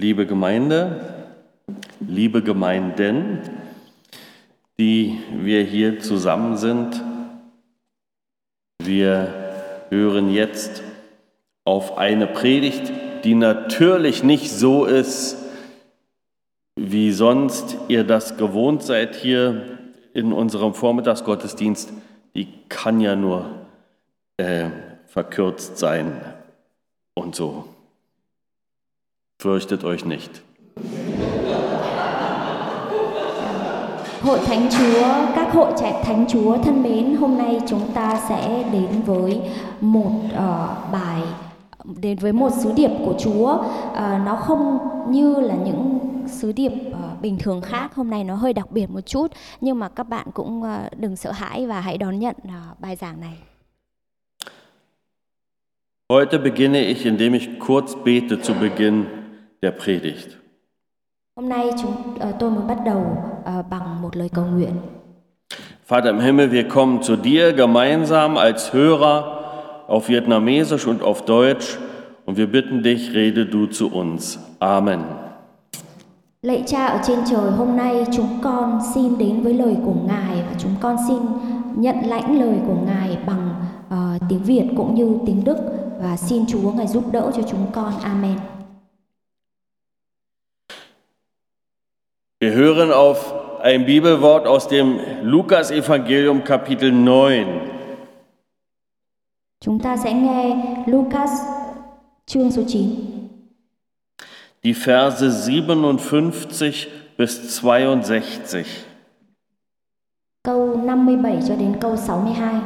liebe Gemeinde, liebe Gemeinden, die wir hier zusammen sind. Wir hören jetzt auf eine Predigt, die natürlich nicht so ist, wie sonst ihr das gewohnt seid hier in unserem Vormittagsgottesdienst. Die kann ja nur verkürzt sein und so. Fürchtet euch nicht. Hội Thánh Chúa, các hội trẻ Thánh Chúa thân mến, hôm nay chúng ta sẽ đến với một sứ điệp của Chúa. Nó không như là những sứ điệp bình thường khác, hôm nay nó hơi đặc biệt một chút, nhưng mà các bạn cũng đừng sợ hãi và hãy đón nhận bài giảng này. Heute beginne ich, indem ich kurz bete zu Beginn der Predigt. Hôm nay tôi muốn bắt đầu bằng một lời cầu nguyện. Vater im Himmel, wir kommen zu dir gemeinsam als Hörer auf Vietnamesisch und auf Deutsch und wir bitten dich, rede du zu uns. Amen. Lạy Cha ở trên trời, hôm nay chúng con xin đến với lời của Ngài và chúng con xin nhận lãnh lời của Ngài bằng tiếng Việt cũng như tiếng Đức và xin Chúa Ngài giúp đỡ cho chúng con. Amen. Wir hören auf ein Bibelwort aus dem Lukas-Evangelium Kapitel 9. Chúng ta sẽ nghe Lukas chương số 9. Die Verse 57 bis 62. Câu 57 cho đến câu 62.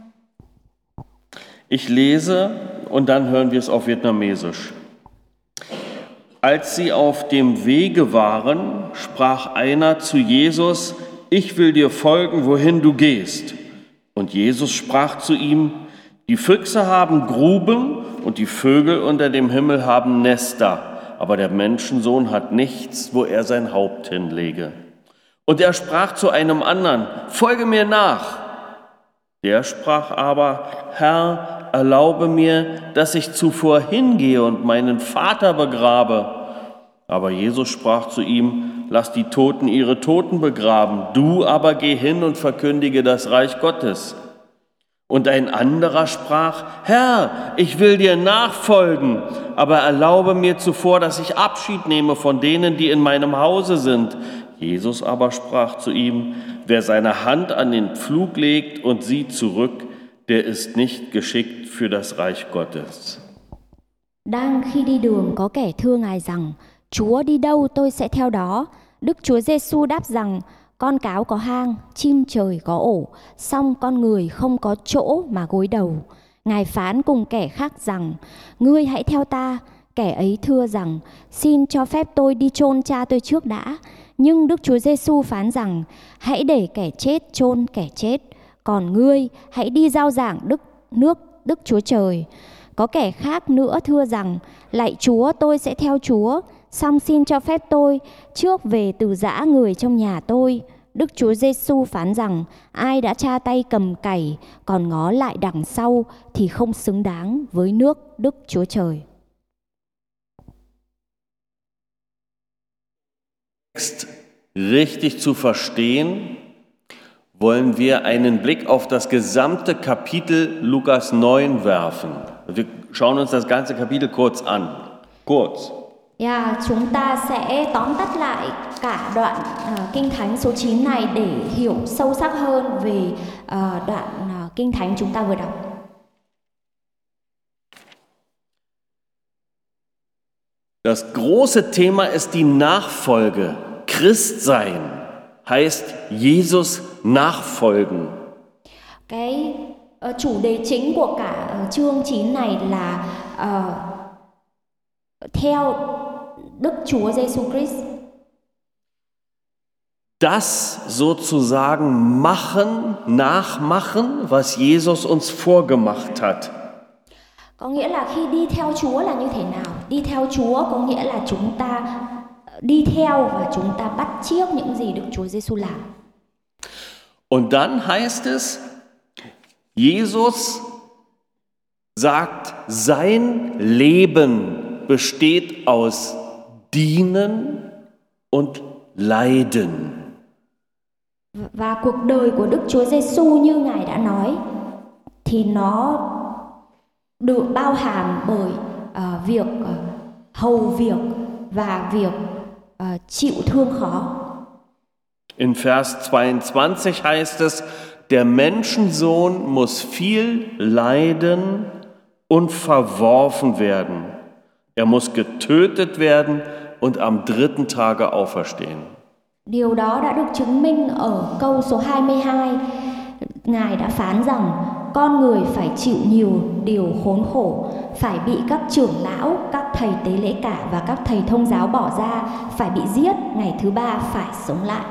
Ich lese und dann hören wir es auf Vietnamesisch. Als sie auf dem Wege waren, sprach einer zu Jesus: Ich will dir folgen, wohin du gehst. Und Jesus sprach zu ihm: Die Füchse haben Gruben und die Vögel unter dem Himmel haben Nester, aber der Menschensohn hat nichts, wo er sein Haupt hinlege. Und er sprach zu einem anderen: Folge mir nach. Der sprach aber: Herr, erlaube mir, dass ich zuvor hingehe und meinen Vater begrabe. Aber Jesus sprach zu ihm: Lass die Toten ihre Toten begraben, du aber geh hin und verkündige das Reich Gottes. Und ein anderer sprach: Herr, ich will dir nachfolgen, aber erlaube mir zuvor, dass ich Abschied nehme von denen, die in meinem Hause sind. Jesus aber sprach zu ihm: Wer seine Hand an den Pflug legt und sieht zurück, der ist nicht geschickt für das Reich Gottes. Đang khi đi đường có kẻ thưa Ngài rằng: Chúa đi đâu tôi sẽ theo đó. Đức Chúa Giêsu đáp rằng: Con cáo có hang, chim trời có ổ, song con người không có chỗ mà gối đầu. Ngài phán cùng kẻ khác rằng: Ngươi hãy theo ta. Kẻ ấy thưa rằng: Xin cho phép tôi đi chôn cha tôi trước đã. Nhưng Đức Chúa Giêsu phán rằng: Hãy để kẻ chết chôn kẻ chết, còn ngươi hãy đi rao giảng Đức Chúa Trời. Có kẻ khác nữa thưa rằng: Lạy Chúa, tôi sẽ theo Chúa, song xin cho phép tôi trước về từ giã người trong nhà tôi. Đức Chúa Giêsu phán rằng: Ai đã tra tay cầm cày còn ngó lại đằng sau thì không xứng đáng với nước Đức Chúa Trời. Text richtig zu verstehen, wollen wir einen Blick auf das gesamte Kapitel Lukas 9 werfen. Wir schauen uns das ganze Kapitel kurz an. Kurz. Chúng ta sẽ tóm tắt lại cả đoạn Kinh Thánh số 9 này để hiểu sâu sắc hơn về đoạn Kinh Thánh chúng ta vừa đọc. Das große Thema ist die Nachfolge. Christsein heißt Jesus nachfolgen. Cái chủ đề chính của cả chương 9 này là theo Đức Chúa Giêsu Christ. Das sozusagen machen, nachmachen, was Jesus uns vorgemacht hat. Có nghĩa là khi đi theo Chúa là như thế nào? Đi theo Chúa có nghĩa là chúng ta đi theo và chúng ta bắt chước những gì Đức Chúa Giêsu làm. Und dann heißt es, Jesus sagt, sein Leben besteht aus dienen und leiden. Và cuộc đời của Đức Chúa Giêsu như Ngài đã nói thì nó được bao hàm bởi việc hầu việc và việc chịu thương khó. In Vers 22 heißt es, der Menschensohn muss viel leiden und verworfen werden. Er muss getötet werden und am 3. Tage auferstehen. Điều đó đã được chứng minh ở câu số 22. Ngài đã phán rằng con người phải chịu nhiều điều khốn khổ, phải bị các trưởng lão, các thầy tế lễ cả và các thầy thông giáo bỏ ra, phải bị giết, ngày thứ 3 phải sống lại.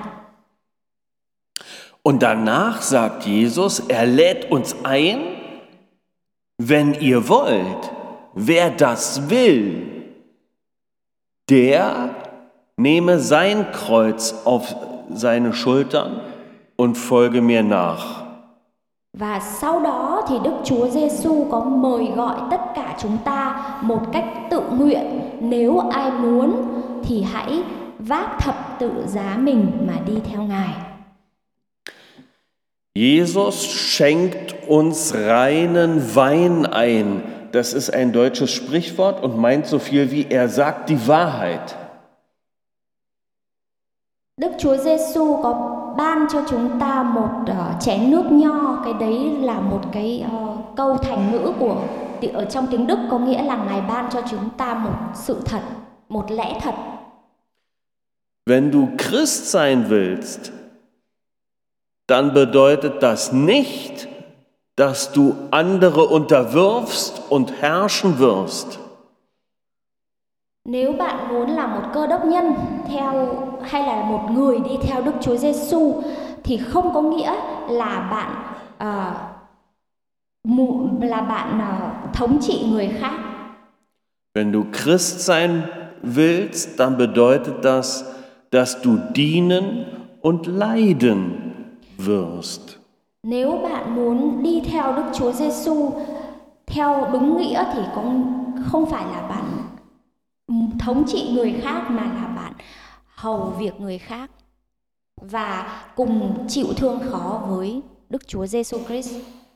Und danach sagt Jesus, er lädt uns ein, wenn ihr wollt, wer das will, der nehme sein Kreuz auf seine Schultern und folge mir nach. Và sau đó thì Đức Chúa Giêsu có mời gọi tất cả chúng ta một cách tự nguyện. Nếu ai muốn thì hãy vác thập tự giá mình mà đi theo Ngài. Jesus schenkt uns reinen Wein ein. Das ist ein deutsches Sprichwort und meint so viel wie er sagt die Wahrheit. Đức Chúa Giêsu có ban cho chúng ta một chén nước nho, cái đấy là một cái câu thành ngữ ở trong tiếng Đức, có nghĩa là Ngài ban cho chúng ta một sự thật, một lẽ thật. Wenn du Christ sein willst, dann bedeutet das nicht, dass du andere unterwirfst und herrschen wirst. Nếu bạn muốn là một cơ đốc nhân hay là một người đi theo Đức Chúa Giêsu thì không có nghĩa là bạn thống trị người khác. Wenn du Christ sein willst, dann bedeutet das, dass du dienen und leiden wirst. Nếu bạn muốn đi theo Đức Chúa Giêsu theo đúng nghĩa thì không phải là bạn thống trị người khác mà là bạn hầu việc người khác và cùng chịu thương khó với Đức Chúa Giêsu Christ.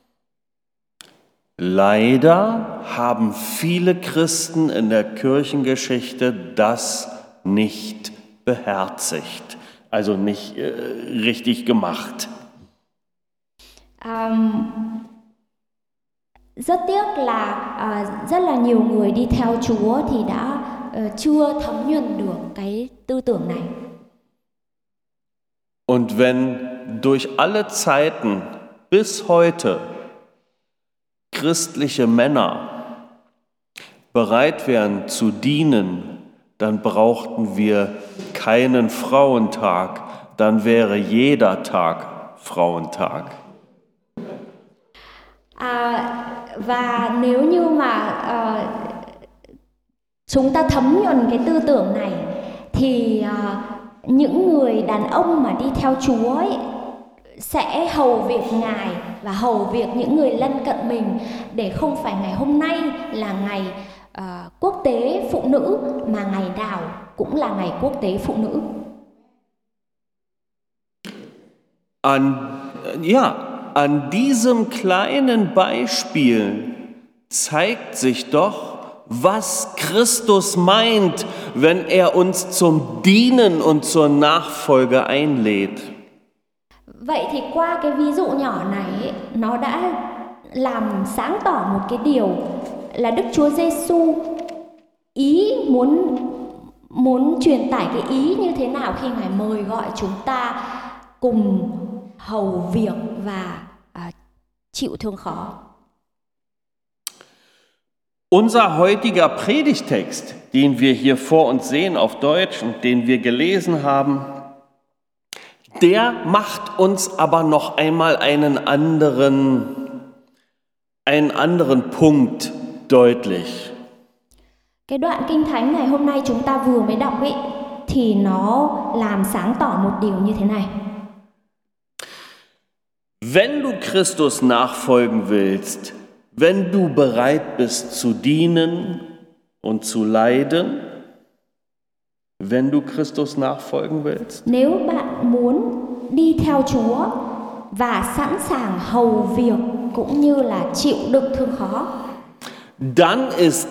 Leider haben viele Christen in der Kirchengeschichte das nicht beherzigt, also nicht richtig gemacht. Rất tiếc là rất là nhiều người đi theo Chúa thì đã chưa thấm nhuần được cái tư tưởng này. Und wenn durch alle Zeiten bis heute christliche Männer bereit wären zu dienen, dann brauchten wir keinen Frauentag, dann wäre jeder Tag Frauentag. Và nếu như mà chúng ta thấm nhuần cái tư tưởng này thì những người đàn ông mà đi theo Chúa ấy sẽ hầu việc Ngài và hầu việc những người lân cận mình, để không phải ngày hôm nay là ngày quốc tế phụ nữ mà ngày nào cũng là ngày quốc tế phụ nữ. An diesem kleinen Beispiel zeigt sich doch, was Christus meint, wenn er uns zum Dienen und zur Nachfolge einlädt. Vậy thì qua cái ví dụ nhỏ này, nó đã làm sáng tỏ một cái điều là Đức Chúa Giêsu muốn truyền tải cái ý như thế nào khi Ngài mời gọi chúng ta cùng hầu việc và chịu thương khó. Unser heutiger Predigtext, den wir hier vor uns sehen auf Deutsch und den wir gelesen haben, der macht uns aber noch einmal einen anderen Punkt deutlich. Cái đoạn kinh thánh ngày hôm nay chúng ta vừa mới đọc ấy thì nó làm sáng tỏ một điều như thế này. Wenn du Christus nachfolgen willst, wenn du bereit bist zu dienen und zu leiden, wenn du Christus nachfolgen willst? Nếu bạn muốn đi theo Chúa và sẵn sàng hầu việc cũng như là chịu đựng thương khó, Dann ist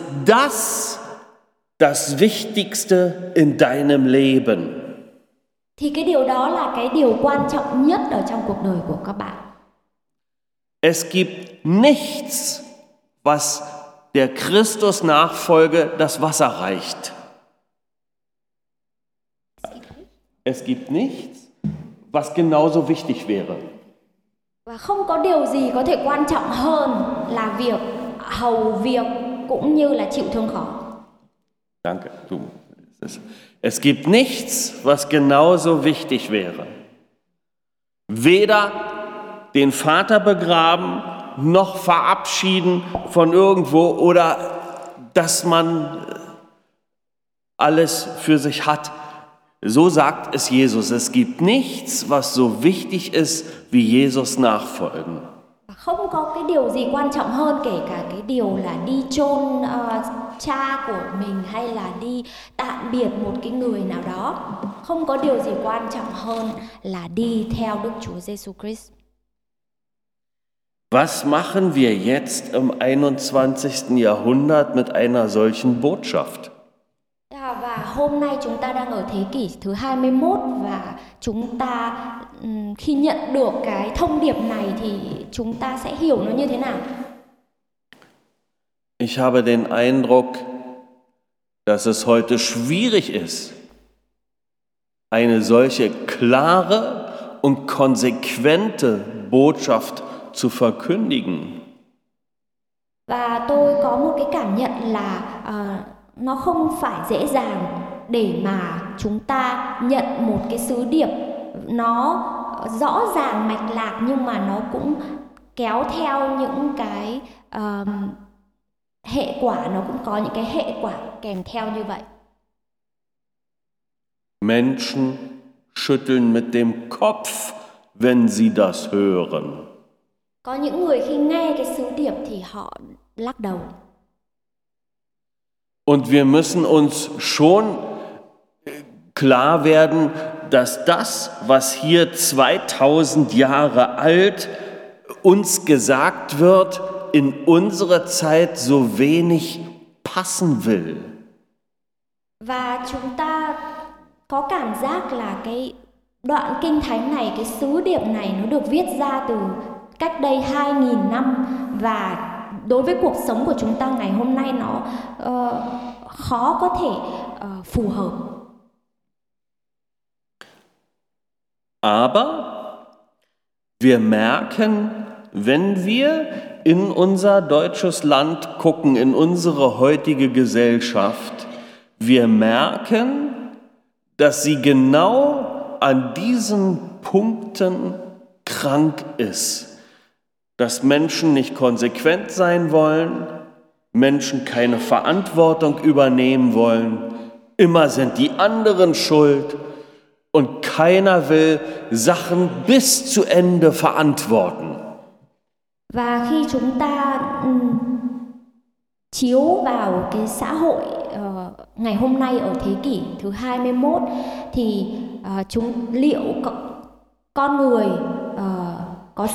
das Wichtigste in deinem Leben. thì cái điều đó là cái điều quan trọng nhất ở trong cuộc đời của các bạn. Es gibt nichts, was der Christus-Nachfolge das Wasser reicht. Es gibt nichts, was genauso wichtig wäre. Và không có điều gì có thể quan trọng hơn là việc hầu việc cũng như là chịu thương khó. Danke. Es gibt nichts, was genauso wichtig wäre. Weder den Vater begraben, noch verabschieden von irgendwo oder dass man alles für sich hat. So sagt es Jesus. Es gibt nichts, was so wichtig ist, wie Jesus nachfolgen. Không có cái điều gì quan trọng hơn kể cả cái điều là đi chôn cha của mình hay là đi tạm biệt một cái người nào đó. Không có điều gì quan trọng hơn là đi theo Đức Chúa Giêsu Christ. Was machen wir jetzt im 21. Jahrhundert mit einer solchen Botschaft? Và hôm nay chúng ta đang ở thế kỷ thứ 21 và chúng ta khi nhận được cái thông điệp này thì chúng ta sẽ hiểu nó như thế nào? Ich habe den Eindruck, dass es heute schwierig ist, eine solche klare und konsequente Botschaft zu verkündigen. Và tôi có một cái cảm nhận là nó không phải dễ dàng để mà chúng ta nhận một cái sứ điệp nó rõ ràng mạch lạc nhưng mà nó cũng kéo theo những cái hệ quả, nó cũng có những cái hệ quả kèm theo như vậy. Menschen schütteln mit dem Kopf, wenn sie das hören. Có những người khi nghe cái sứ điệp thì họ lắc đầu. Und wir müssen uns schon klar werden, dass das, was hier 2000 Jahre alt uns gesagt wird, in unsere Zeit so wenig passen will. Và chúng ta có cảm giác là cái đoạn kinh thánh này, cái sứ điệp này nó được viết ra từ cách đây 2000 năm và đối với cuộc sống của chúng ta ngày hôm nay nó khó có thể phù hợp. Aber wir merken, wenn wir in unser deutsches Land gucken, in unsere heutige Gesellschaft, wir merken, dass sie genau an diesen Punkten krank ist. Dass Menschen nicht konsequent sein wollen, Menschen keine Verantwortung übernehmen wollen, immer sind die anderen schuld und keiner will Sachen bis zu Ende verantworten. Và khi chúng ta chiếu vào cái xã hội ngày hôm nay ở thế kỷ thứ 21 thì liệu con người có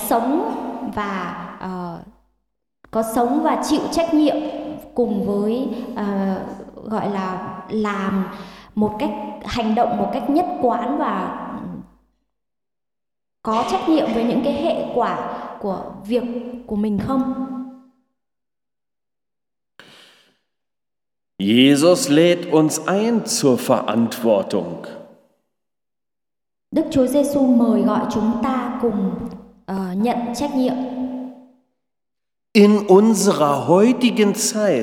sống và chịu trách nhiệm cùng với gọi là làm một cách hành động một cách nhất quán và có trách nhiệm với những cái hệ quả của việc của mình không? Jesus lädt uns ein zur Verantwortung. Đức Chúa Giêsu mời gọi chúng ta cùng nhận trách nhiệm. In unserer heutigen Zeit.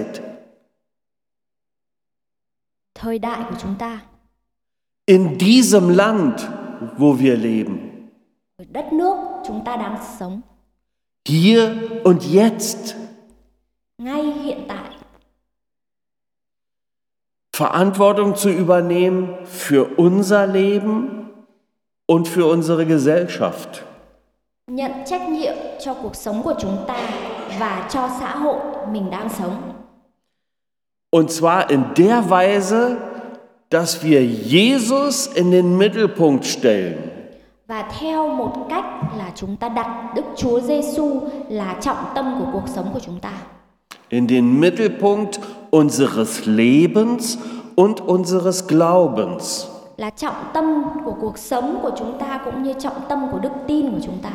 Thời đại của chúng ta. In diesem Land, wo wir leben. Ở đất nước chúng ta đang sống. Hier und jetzt. Ngay hiện tại. Verantwortung zu übernehmen für unser Leben und für unsere Gesellschaft. Nhận trách nhiệm cho cuộc sống của chúng ta và cho xã hội mình đang sống. Und zwar in der Weise, dass wir Jesus in den Mittelpunkt stellen. Và theo một cách là chúng ta đặt Đức Chúa Giêsu là trọng tâm của cuộc sống của chúng ta. In den Mittelpunkt unseres Lebens und unseres Glaubens. Là trọng tâm của cuộc sống của chúng ta cũng như trọng tâm của đức tin của chúng ta.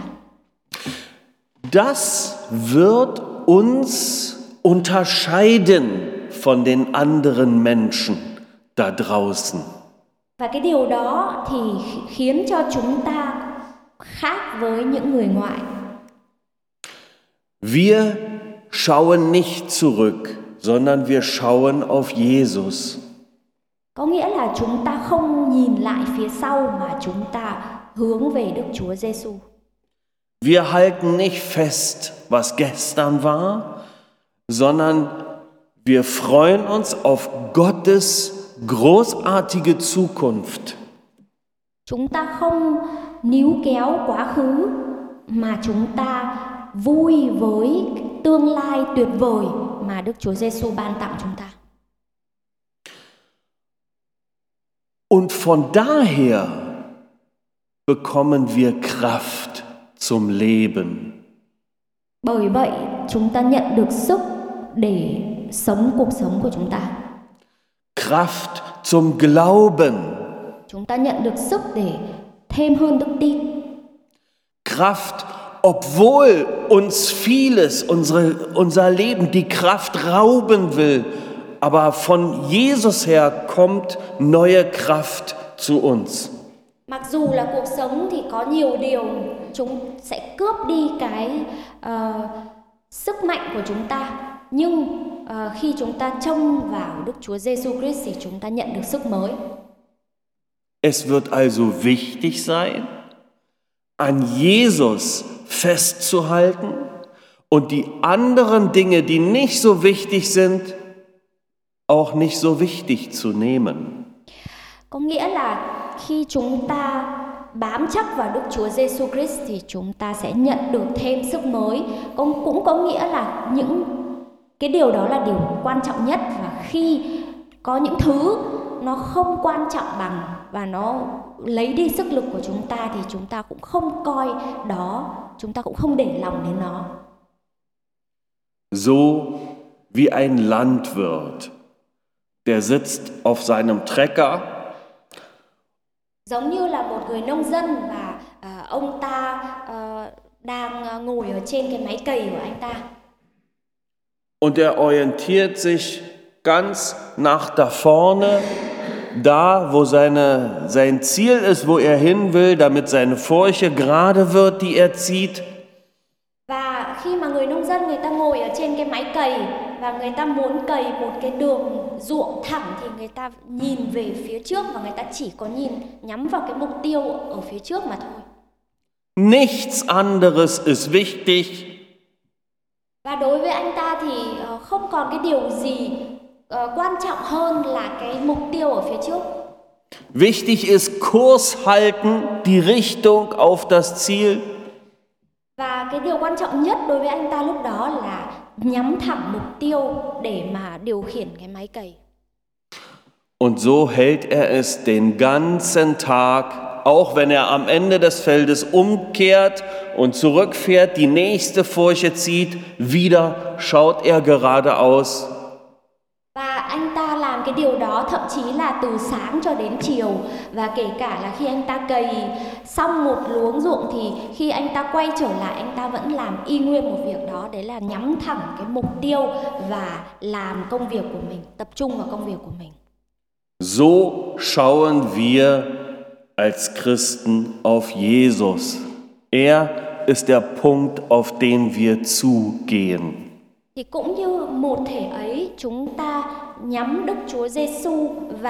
Das wird uns unterscheiden von den anderen Menschen da draußen. Và cái điều đó thì khiến cho chúng ta khác với những người ngoại. Wir schauen nicht zurück, sondern wir schauen auf Jesus. Có nghĩa là chúng ta không nhìn lại phía sau mà chúng ta hướng về Đức Chúa Giêsu. Wir halten nicht fest, was gestern war, sondern wir freuen uns auf Gottes großartige Zukunft. Chúng ta không níu kéo quá khứ mà chúng ta vui với tương lai tuyệt vời mà Đức Chúa Giêsu ban tặng chúng ta. Und von daher bekommen wir Kraft zum Leben. Bởi vậy, chúng ta nhận được sức để sống cuộc sống của chúng ta. Kraft zum Glauben. Chúng ta nhận được sức để thêm hơn đức tin. Kraft, obwohl uns vieles, unser Leben die Kraft rauben will, aber von Jesus her kommt neue Kraft zu uns. Mặc dù là cuộc sống thì có nhiều điều chúng sẽ cướp đi cái sức mạnh của chúng ta, nhưng khi chúng ta trông vào Đức Chúa Giêsu Christ thì chúng ta nhận được sức mới. Es wird also wichtig sein, an Jesus festzuhalten und die anderen Dinge, die nicht so wichtig sind, auch nicht so wichtig zu nehmen. Có nghĩa là khi chúng ta bám chắc vào Đức Chúa Giêsu Christ thì chúng ta sẽ nhận được thêm sức mới. Cũng có nghĩa là những cái điều đó là điều quan trọng nhất, và khi có những thứ nó không quan trọng bằng và nó lấy đi sức lực của chúng ta thì chúng ta cũng không coi đó, chúng ta cũng không để lòng đến nó. So wie ein Landwirt, der sitzt auf seinem Trecker. Giống như là một người nông dân và ông ta đang ngồi ở trên cái máy cày của anh ta. Und er orientiert sich ganz nach da vorne, da wo sein Ziel ist, wo er hin will, damit seine Furche gerade wird, die er zieht. Và khi mà người nông dân người ta ngồi ở trên cái máy cày và người ta muốn cày một cái đường ruộng thẳng thì người ta nhìn về phía trước và người ta chỉ có nhắm vào cái mục tiêu ở phía trước mà thôi. Nichts anderes ist wichtig. Và đối với anh ta thì không còn cái điều gì quan trọng hơn là cái mục tiêu ở phía trước. Wichtig ist Kurs halten, die Richtung auf das Ziel. Và cái điều quan trọng nhất đối với anh ta lúc đó là nhắm thẳng mục tiêu để mà điều khiển cái máy cày. Und so hält er es den ganzen Tag, auch wenn er am Ende des Feldes umkehrt und zurückfährt, die nächste Furche zieht, wieder schaut er geradeaus. Và anh ta làm cái điều đó thậm chí là từ sáng cho đến chiều, và kể cả là khi anh ta cày xong một luống ruộng thì khi anh ta quay trở lại anh ta vẫn làm y nguyên một việc đó, đấy là nhắm thẳng cái mục tiêu và làm công việc của mình, tập trung vào công việc của mình. So schauen wir als Christen auf Jesus. Er ist der Punkt, auf den wir zugehen. Thì cũng như một thể ấy, chúng ta nhắm Đức Chúa Giêsu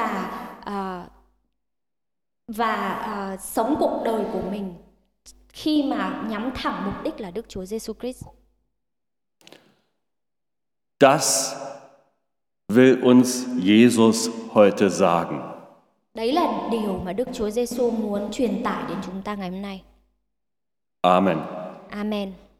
và sống cuộc đời của mình khi mà nhắm thẳng mục đích là Đức Chúa Giêsu Christ. Das will uns Jesus heute sagen. Đấy là điều mà Đức Chúa Giêsu muốn truyền tải đến chúng ta ngày hôm nay. Amen. Amen.